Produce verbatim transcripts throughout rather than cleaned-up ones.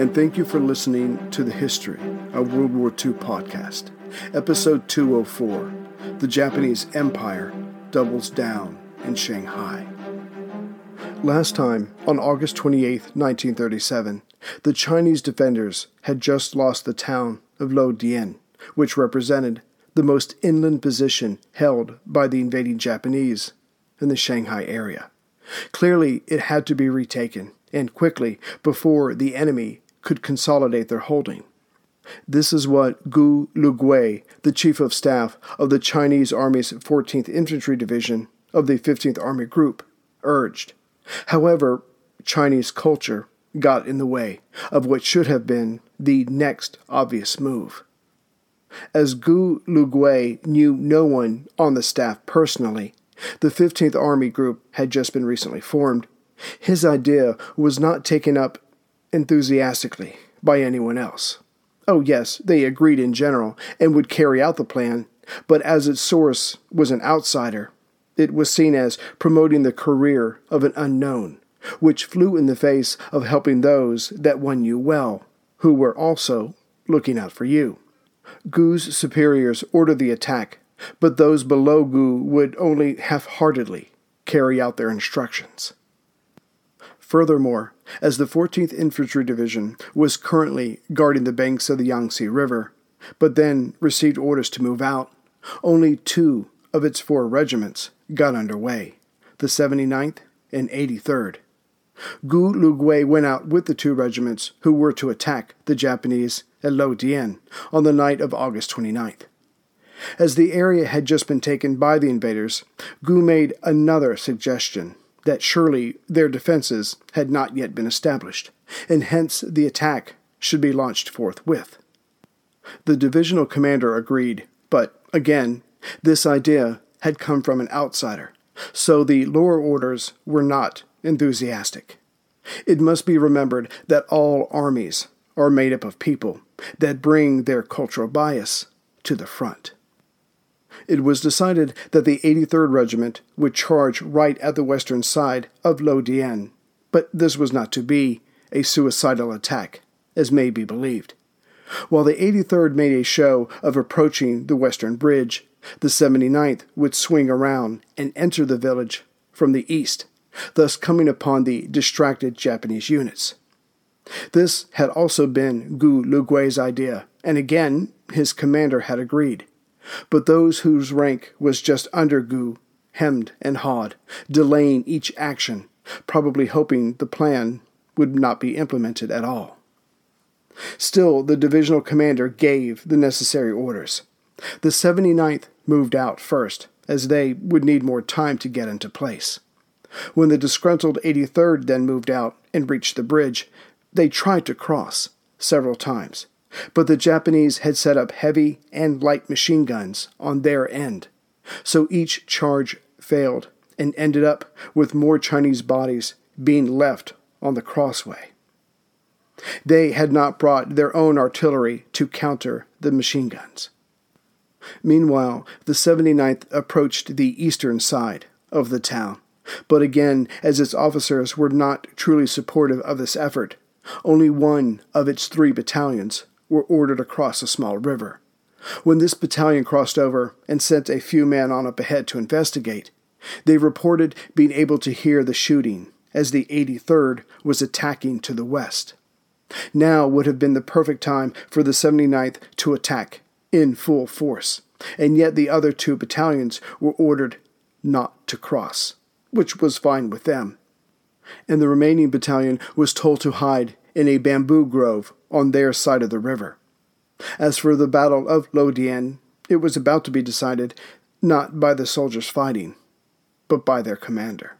and thank you for listening to the History of World War Two podcast, episode two oh four, The Japanese Empire Doubles Down in Shanghai. Last time, on August twenty-eighth, nineteen thirty-seven, the Chinese defenders had just lost the town of Luodian, which represented the most inland position held by the invading Japanese in the Shanghai area. Clearly, it had to be retaken, and quickly, before the enemy could consolidate their holding. This is what Gu Lugui, the chief of staff of the Chinese Army's fourteenth Infantry Division of the fifteenth Army Group, urged. However, Chinese culture got in the way of what should have been the next obvious move. As Gu Lugui knew no one on the staff personally, the fifteenth Army Group had just been recently formed. His idea was not taken up enthusiastically by anyone else. Oh yes, they agreed in general and would carry out the plan, but as its source was an outsider, it was seen as promoting the career of an unknown, which flew in the face of helping those that one knew well, who were also looking out for you. Gu's superiors ordered the attack, but those below Gu would only half-heartedly carry out their instructions. Furthermore, as the fourteenth Infantry Division was currently guarding the banks of the Yangtze River, but then received orders to move out, only two of its four regiments got underway, the seventy-ninth and eighty-third. Gu Lugui went out with the two regiments who were to attack the Japanese at Luodian on the night of August twenty-ninth. As the area had just been taken by the invaders, Gu made another suggestion that surely their defenses had not yet been established, and hence the attack should be launched forthwith. The divisional commander agreed, but, again, this idea had come from an outsider, so the lower orders were not enthusiastic. It must be remembered that all armies are made up of people that bring their cultural bias to the front. It was decided that the eighty-third Regiment would charge right at the western side of Luodian, but this was not to be a suicidal attack, as may be believed. While the eighty-third made a show of approaching the western bridge, the seventy-ninth would swing around and enter the village from the east, thus coming upon the distracted Japanese units. This had also been Gu Lugui's idea, and again his commander had agreed. But those whose rank was just under Gu hemmed and hawed, delaying each action, probably hoping the plan would not be implemented at all. Still, the divisional commander gave the necessary orders. The seventy-ninth moved out first, as they would need more time to get into place. When the disgruntled eighty-third then moved out and reached the bridge, they tried to cross several times, but the Japanese had set up heavy and light machine guns on their end, so each charge failed and ended up with more Chinese bodies being left on the crossway. They had not brought their own artillery to counter the machine guns. Meanwhile, the seventy-ninth approached the eastern side of the town, but again, as its officers were not truly supportive of this effort, only one of its three battalions were ordered across a small river. When this battalion crossed over and sent a few men on up ahead to investigate, they reported being able to hear the shooting as the eighty-third was attacking to the west. Now would have been the perfect time for the seventy-ninth to attack in full force, and yet the other two battalions were ordered not to cross, which was fine with them. And the remaining battalion was told to hide in a bamboo grove on their side of the river. As for the Battle of Luodian, it was about to be decided not by the soldiers fighting, but by their commander.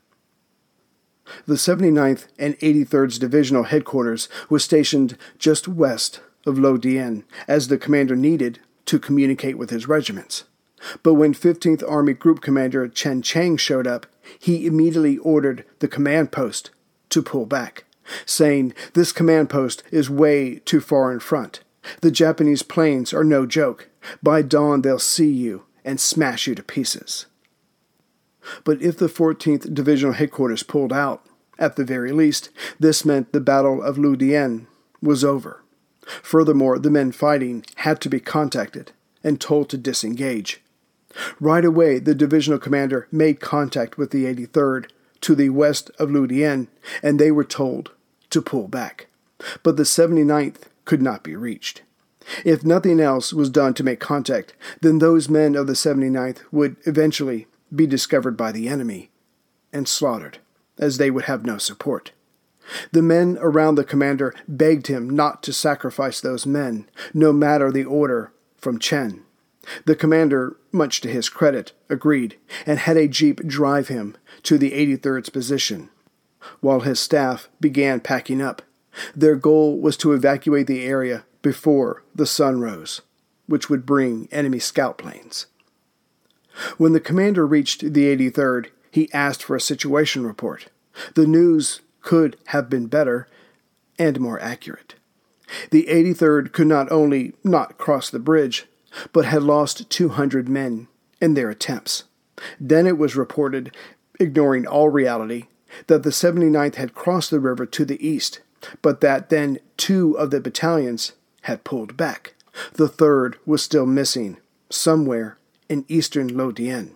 The seventy-ninth and eighty-third's divisional headquarters was stationed just west of Luodian, as the commander needed to communicate with his regiments. But when fifteenth Army Group Commander Chen Chang showed up, he immediately ordered the command post to pull back, saying, "This command post is way too far in front. The Japanese planes are no joke. By dawn they'll see you and smash you to pieces." But if the fourteenth Divisional Headquarters pulled out, at the very least, this meant the Battle of Luodian was over. Furthermore, the men fighting had to be contacted and told to disengage. Right away, the divisional commander made contact with the eighty-third to the west of Ludian, and they were told to pull back. But the seventy-ninth could not be reached. If nothing else was done to make contact, then those men of the seventy-ninth would eventually be discovered by the enemy and slaughtered, as they would have no support. The men around the commander begged him not to sacrifice those men, no matter the order from Chen. The commander, much to his credit, agreed, and had a jeep drive him to the eighty-third's position. While his staff began packing up, their goal was to evacuate the area before the sun rose, which would bring enemy scout planes. When the commander reached the eighty-third, he asked for a situation report. The news could have been better and more accurate. The eighty-third could not only not cross the bridge, but had lost two hundred men in their attempts. Then it was reported, ignoring all reality, that the seventy-ninth had crossed the river to the east, but that then two of the battalions had pulled back. The third was still missing, somewhere in eastern Ludian.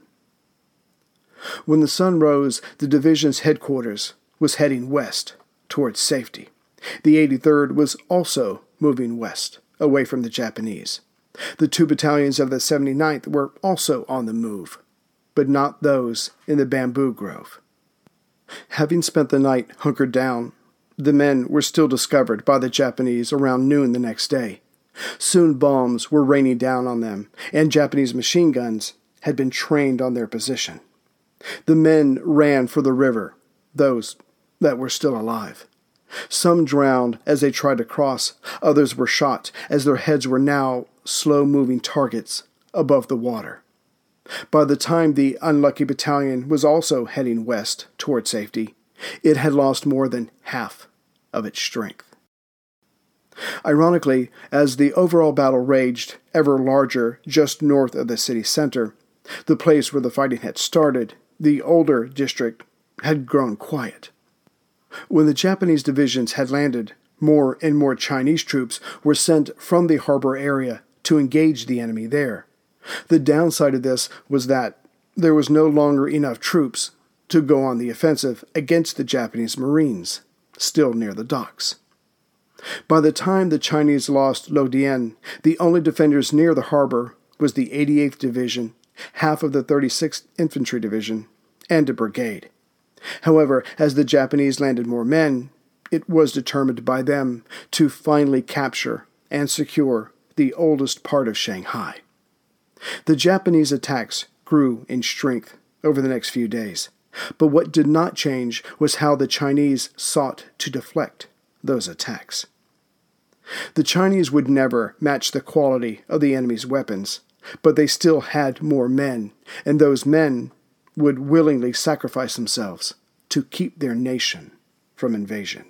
When the sun rose, the division's headquarters was heading west towards safety. The eighty-third was also moving west, away from the Japanese. The two battalions of the seventy-ninth were also on the move, but not those in the bamboo grove. Having spent the night hunkered down, the men were still discovered by the Japanese around noon the next day. Soon bombs were raining down on them, and Japanese machine guns had been trained on their position. The men ran for the river, those that were still alive. Some drowned as they tried to cross, others were shot as their heads were now slow-moving targets above the water. By the time the unlucky battalion was also heading west toward safety, it had lost more than half of its strength. Ironically, as the overall battle raged ever larger just north of the city center, the place where the fighting had started, the older district, had grown quiet. When the Japanese divisions had landed, more and more Chinese troops were sent from the harbor area to engage the enemy there. The downside of this was that there was no longer enough troops to go on the offensive against the Japanese Marines, still near the docks. By the time the Chinese lost Ludian, the only defenders near the harbor was the eighty-eighth Division, half of the thirty-sixth Infantry Division, and a brigade. However, as the Japanese landed more men, it was determined by them to finally capture and secure the oldest part of Shanghai. The Japanese attacks grew in strength over the next few days, but what did not change was how the Chinese sought to deflect those attacks. The Chinese would never match the quality of the enemy's weapons, but they still had more men, and those men would willingly sacrifice themselves to keep their nation from invasion.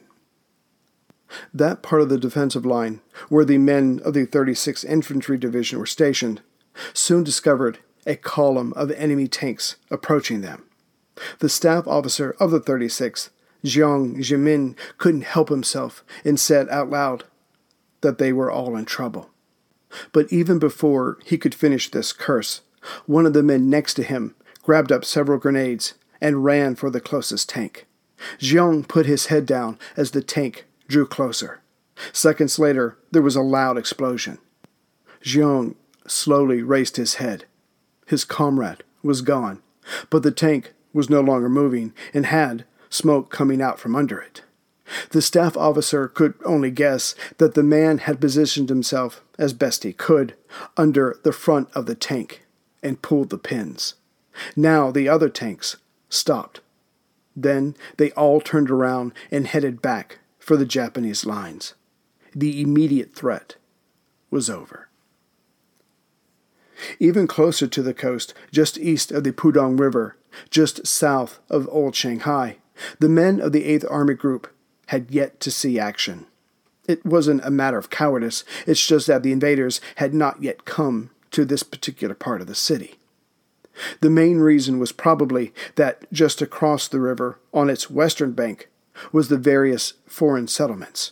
That part of the defensive line, where the men of the thirty-sixth Infantry Division were stationed, soon discovered a column of enemy tanks approaching them. The staff officer of the thirty-sixth, Jiang Zemin, couldn't help himself and said out loud that they were all in trouble. But even before he could finish this curse, one of the men next to him grabbed up several grenades and ran for the closest tank. Jiang put his head down as the tank drew closer. Seconds later, there was a loud explosion. Jiang slowly raised his head. His comrade was gone, but the tank was no longer moving and had smoke coming out from under it. The staff officer could only guess that the man had positioned himself as best he could under the front of the tank and pulled the pins. Now the other tanks stopped. Then they all turned around and headed back for the Japanese lines. The immediate threat was over. Even closer to the coast, just east of the Pudong River, just south of Old Shanghai, the men of the eighth Army Group had yet to see action. It wasn't a matter of cowardice, it's just that the invaders had not yet come to this particular part of the city. The main reason was probably that just across the river, on its western bank, was the various foreign settlements.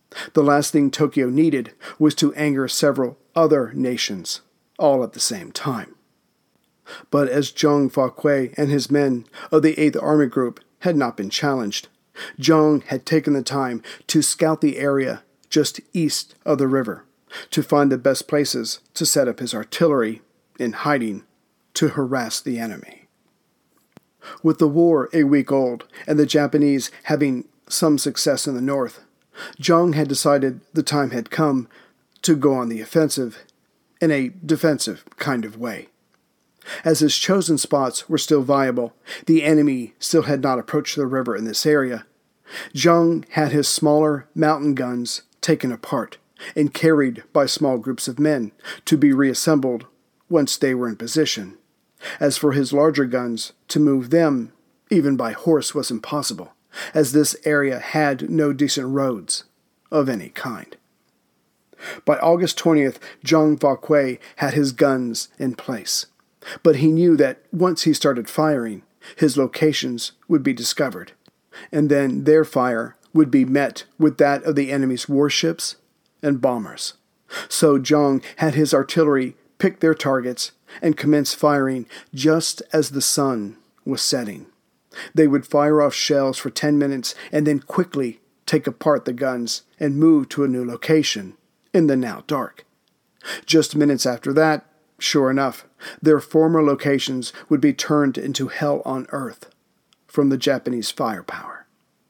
The last thing Tokyo needed was to anger several other nations, all at the same time. But as Zhang Fauquet and his men of the eighth Army Group had not been challenged, Zhang had taken the time to scout the area just east of the river, to find the best places to set up his artillery in hiding to harass the enemy. With the war a week old and the Japanese having some success in the north, Zhang had decided the time had come to go on the offensive in a defensive kind of way. As his chosen spots were still viable, the enemy still had not approached the river in this area. Zhang had his smaller mountain guns taken apart and carried by small groups of men to be reassembled once they were in position. As for his larger guns, to move them, even by horse, was impossible, as this area had no decent roads of any kind. By August twentieth, Zhang Fauquet had his guns in place, but he knew that once he started firing, his locations would be discovered, and then their fire would be met with that of the enemy's warships and bombers. So Zhang had his artillery pick their targets and commence firing just as the sun was setting. They would fire off shells for ten minutes and then quickly take apart the guns and move to a new location in the now dark. Just minutes after that, sure enough, their former locations would be turned into hell on earth from the Japanese firepower.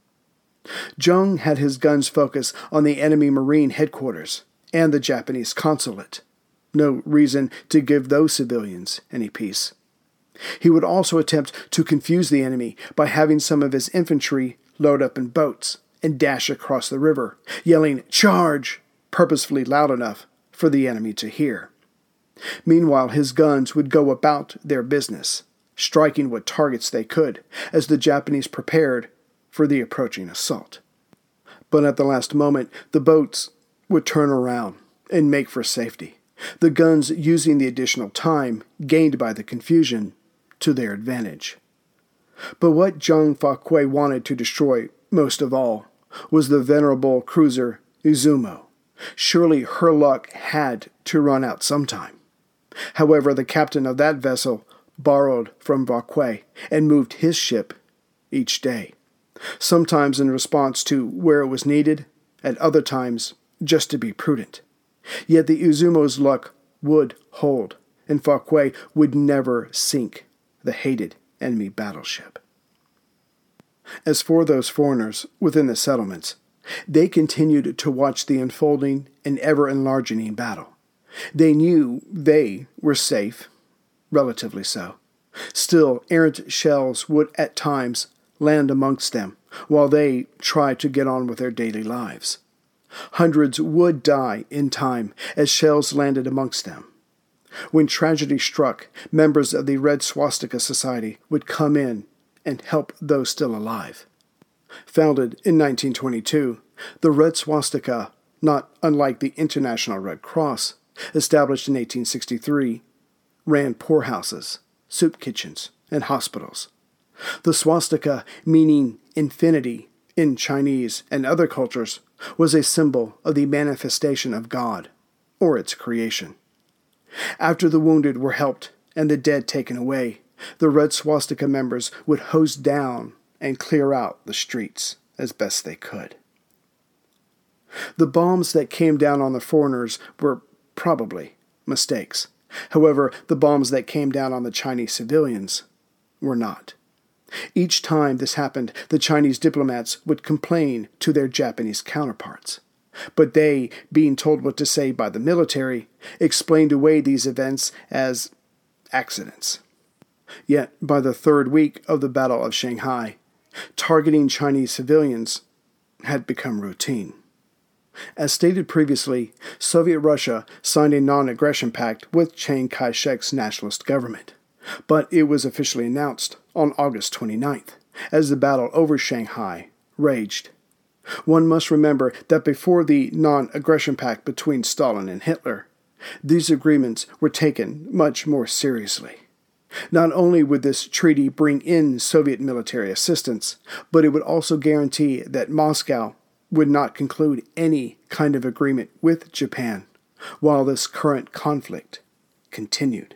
Zhang had his guns focus on the enemy Marine headquarters and the Japanese consulate. No reason to give those civilians any peace. He would also attempt to confuse the enemy by having some of his infantry load up in boats and dash across the river, yelling, "Charge!" purposefully loud enough for the enemy to hear. Meanwhile, his guns would go about their business, striking what targets they could, as the Japanese prepared for the approaching assault. But at the last moment, the boats would turn around and make for safety, the guns using the additional time gained by the confusion to their advantage. But what Zhang Fauquet wanted to destroy most of all was the venerable cruiser Izumo. Surely her luck had to run out sometime. However, the captain of that vessel borrowed from Fauquet and moved his ship each day, sometimes in response to where it was needed, at other times just to be prudent. Yet the Izumo's luck would hold, and Fauquet would never sink the hated enemy battleship. As for those foreigners within the settlements, they continued to watch the unfolding and ever-enlarging battle. They knew they were safe, relatively so. Still, errant shells would at times land amongst them, while they tried to get on with their daily lives. Hundreds would die in time as shells landed amongst them. When tragedy struck, members of the Red Swastika Society would come in and help those still alive. Founded in nineteen twenty-two, the Red Swastika, not unlike the International Red Cross, established in eighteen sixty-three, ran poorhouses, soup kitchens, and hospitals. The swastika, meaning infinity in Chinese and other cultures, was a symbol of the manifestation of God, or its creation. After the wounded were helped and the dead taken away, the Red Swastika members would hose down and clear out the streets as best they could. The bombs that came down on the foreigners were probably mistakes. However, the bombs that came down on the Chinese civilians were not. Each time this happened, the Chinese diplomats would complain to their Japanese counterparts. But they, being told what to say by the military, explained away these events as accidents. Yet, by the third week of the Battle of Shanghai, targeting Chinese civilians had become routine. As stated previously, Soviet Russia signed a non-aggression pact with Chiang Kai-shek's nationalist government, but it was officially announced on August twenty-ninth, as the battle over Shanghai raged. One must remember that before the non-aggression pact between Stalin and Hitler, these agreements were taken much more seriously. Not only would this treaty bring in Soviet military assistance, but it would also guarantee that Moscow would not conclude any kind of agreement with Japan while this current conflict continued.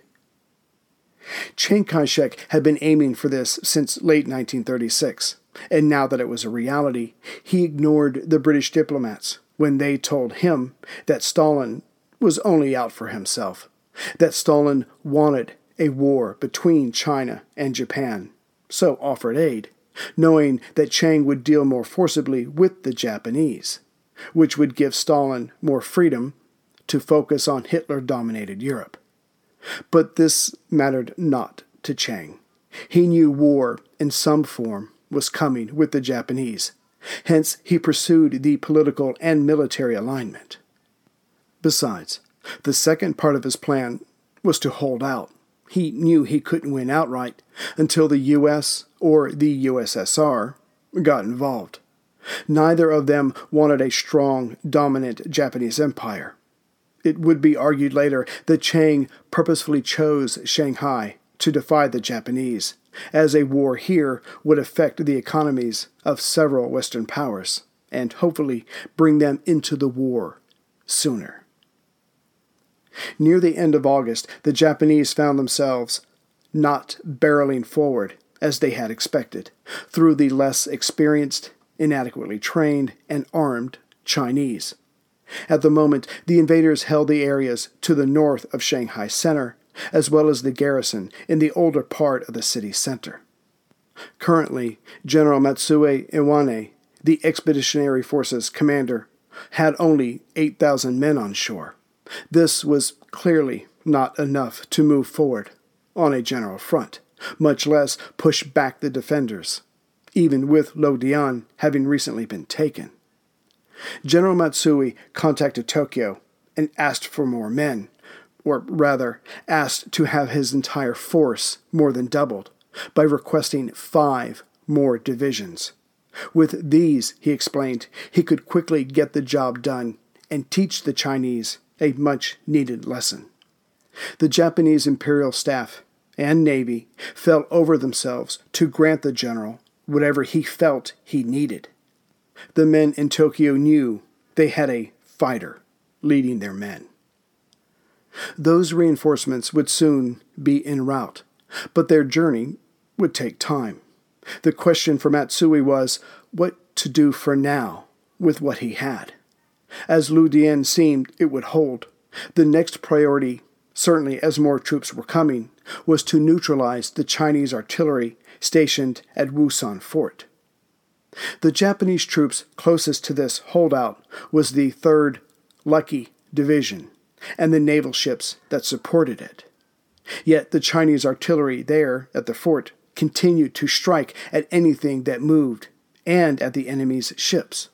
Chiang Kai-shek had been aiming for this since late nineteen thirty-six, and now that it was a reality, he ignored the British diplomats when they told him that Stalin was only out for himself, that Stalin wanted a war between China and Japan, so offered aid, knowing that Chiang would deal more forcibly with the Japanese, which would give Stalin more freedom to focus on Hitler-dominated Europe. But this mattered not to Chiang. He knew war in some form was coming with the Japanese. Hence, he pursued the political and military alignment. Besides, the second part of his plan was to hold out. He knew he couldn't win outright until the U S or the U S S R got involved. Neither of them wanted a strong, dominant Japanese empire. It would be argued later that Chiang purposefully chose Shanghai to defy the Japanese, as a war here would affect the economies of several Western powers, and hopefully bring them into the war sooner. Near the end of August, the Japanese found themselves not barreling forward as they had expected, through the less experienced, inadequately trained, and armed Chinese. At the moment, the invaders held the areas to the north of Shanghai Center, as well as the garrison in the older part of the city center. Currently, General Matsue Iwane, the Expeditionary Forces commander, had only eight thousand men on shore. This was clearly not enough to move forward on a general front, much less push back the defenders, even with Luodian having recently been taken. General Matsui contacted Tokyo and asked for more men, or rather, asked to have his entire force more than doubled, by requesting five more divisions. With these, he explained, he could quickly get the job done and teach the Chinese a much-needed lesson. The Japanese Imperial Staff and Navy fell over themselves to grant the general whatever he felt he needed. The men in Tokyo knew they had a fighter leading their men. Those reinforcements would soon be en route, but their journey would take time. The question for Matsui was what to do for now with what he had. As Luodian seemed it would hold, the next priority, certainly as more troops were coming, was to neutralize the Chinese artillery stationed at Wusan Fort. The Japanese troops closest to this holdout was the third Lucky Division and the naval ships that supported it. Yet the Chinese artillery there at the fort continued to strike at anything that moved and at the enemy's ships.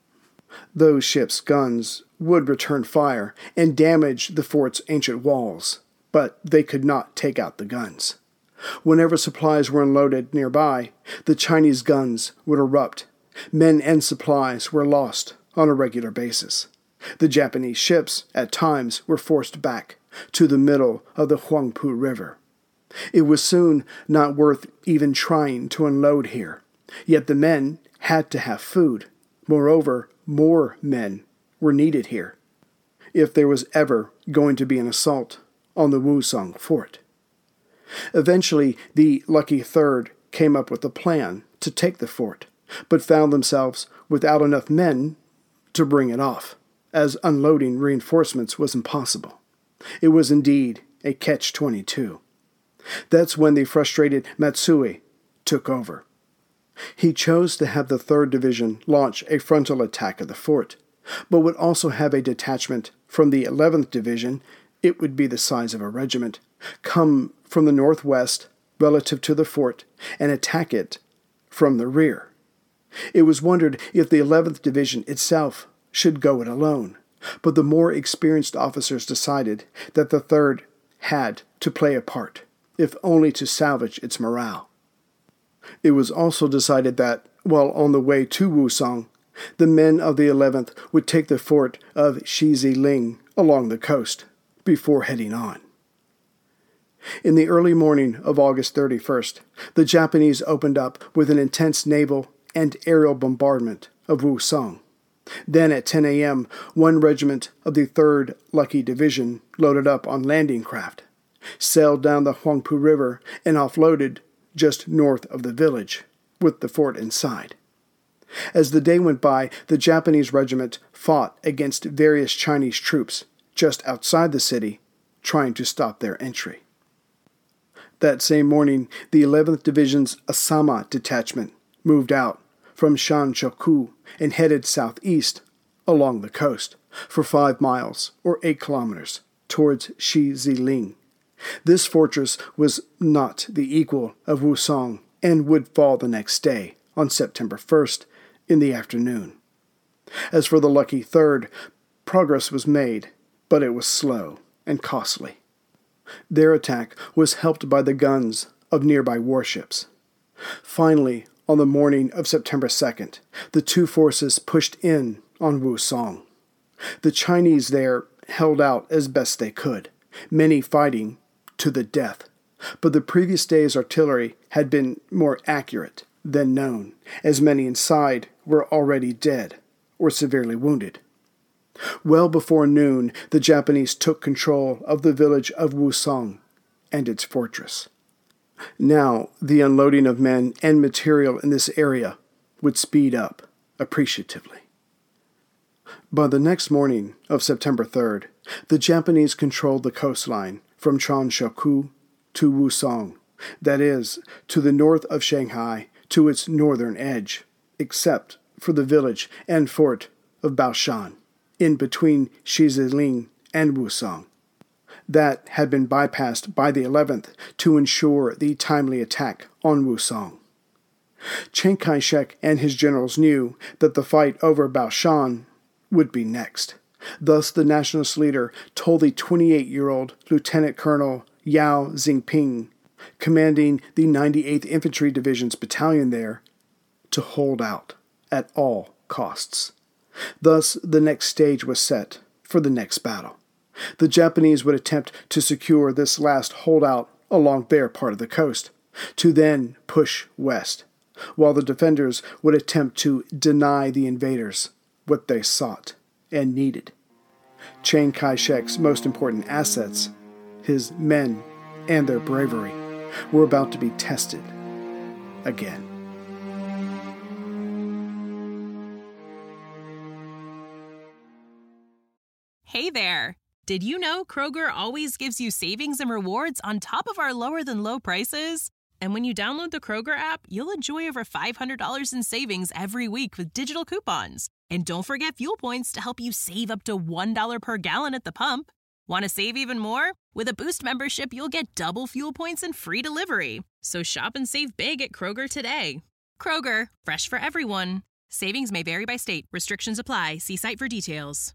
Those ships' guns would return fire and damage the fort's ancient walls, but they could not take out the guns. Whenever supplies were unloaded nearby, the Chinese guns would erupt. Men and supplies were lost on a regular basis. The Japanese ships, at times, were forced back to the middle of the Huangpu River. It was soon not worth even trying to unload here, yet the men had to have food. Moreover, more men were needed here, if there was ever going to be an assault on the Wusong fort. Eventually, the Lucky Third came up with a plan to take the fort, but found themselves without enough men to bring it off, as unloading reinforcements was impossible. It was indeed a catch twenty-two. That's when the frustrated Matsui took over. He chose to have the third Division launch a frontal attack of the fort, but would also have a detachment from the eleventh Division, it would be the size of a regiment, come from the northwest relative to the fort and attack it from the rear. It was wondered if the eleventh Division itself should go it alone, but the more experienced officers decided that the third had to play a part, if only to salvage its morale. It was also decided that, while on the way to Wusong, the men of the eleventh would take the fort of Shiziling along the coast before heading on. In the early morning of August thirty-first, the Japanese opened up with an intense naval and aerial bombardment of Wusong. Then at ten a.m., one regiment of the third Lucky Division loaded up on landing craft, sailed down the Huangpu River, and offloaded just north of the village, with the fort inside. As the day went by, the Japanese regiment fought against various Chinese troops just outside the city, trying to stop their entry. That same morning, the eleventh Division's Asama detachment moved out from Shanshoku and headed southeast along the coast for five miles or eight kilometers towards Shiziling. This fortress was not the equal of Wusong and would fall the next day, on September first, in the afternoon. As for the Lucky Third, progress was made, but it was slow and costly. Their attack was helped by the guns of nearby warships. Finally, on the morning of September second, the two forces pushed in on Wusong. The Chinese there held out as best they could, many fighting to the death, but the previous day's artillery had been more accurate than known, as many inside were already dead or severely wounded. Well before noon, the Japanese took control of the village of Wusong and its fortress. Now, the unloading of men and material in this area would speed up appreciatively. By the next morning of September third, the Japanese controlled the coastline from Chanshoku to Wusong, that is, to the north of Shanghai to its northern edge, except for the village and fort of Baoshan, in between Shiziling and Wusong. That had been bypassed by the eleventh to ensure the timely attack on Wusong. Chiang Kai-shek and his generals knew that the fight over Baoshan would be next. Thus, the nationalist leader told the twenty-eight-year-old Lieutenant Colonel Yao Xingping, commanding the ninety-eighth Infantry Division's battalion there, to hold out at all costs. Thus, the next stage was set for the next battle. The Japanese would attempt to secure this last holdout along their part of the coast, to then push west, while the defenders would attempt to deny the invaders what they sought and needed. Chiang Kai-shek's most important assets, his men and their bravery, were about to be tested again. Hey there! Did you know Kroger always gives you savings and rewards on top of our lower-than-low prices? And when you download the Kroger app, you'll enjoy over five hundred dollars in savings every week with digital coupons. And don't forget fuel points to help you save up to one dollar per gallon at the pump. Want to save even more? With a Boost membership, you'll get double fuel points and free delivery. So shop and save big at Kroger today. Kroger, fresh for everyone. Savings may vary by state. Restrictions apply. See site for details.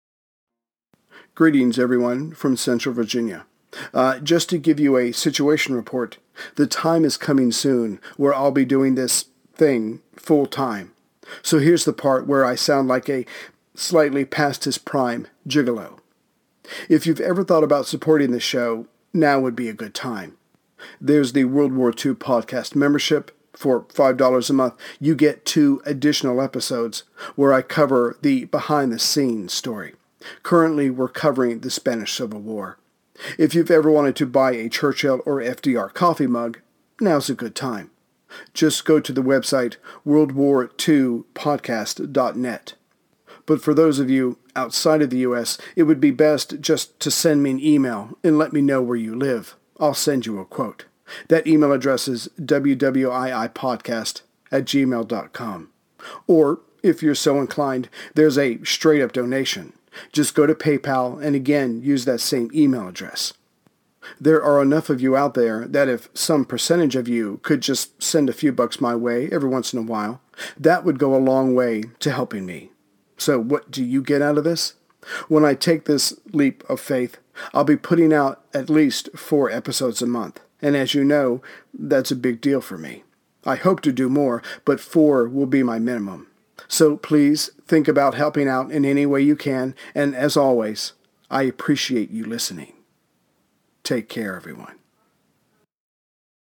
Greetings, everyone, from Central Virginia. Uh, just to give you a situation report, the time is coming soon where I'll be doing this thing full time. So here's the part where I sound like a slightly past his prime gigolo. If you've ever thought about supporting the show, now would be a good time. There's the World War Two podcast membership. For five dollars a month, you get two additional episodes where I cover the behind-the-scenes story. Currently, we're covering the Spanish Civil War. If you've ever wanted to buy a Churchill or F D R coffee mug, now's a good time. Just go to the website world war two podcast dot net. But for those of you outside of the U S, it would be best just to send me an email and let me know where you live. I'll send you a quote. That email address is w w i i podcast at gmail dot com. Or, if you're so inclined, there's a straight-up donation. Just go to PayPal and again use that same email address. There are enough of you out there that if some percentage of you could just send a few bucks my way every once in a while, that would go a long way to helping me. So what do you get out of this? When I take this leap of faith, I'll be putting out at least four episodes a month. And as you know, that's a big deal for me. I hope to do more, but four will be my minimum. So please think about helping out in any way you can, and as always, I appreciate you listening. Take care, everyone.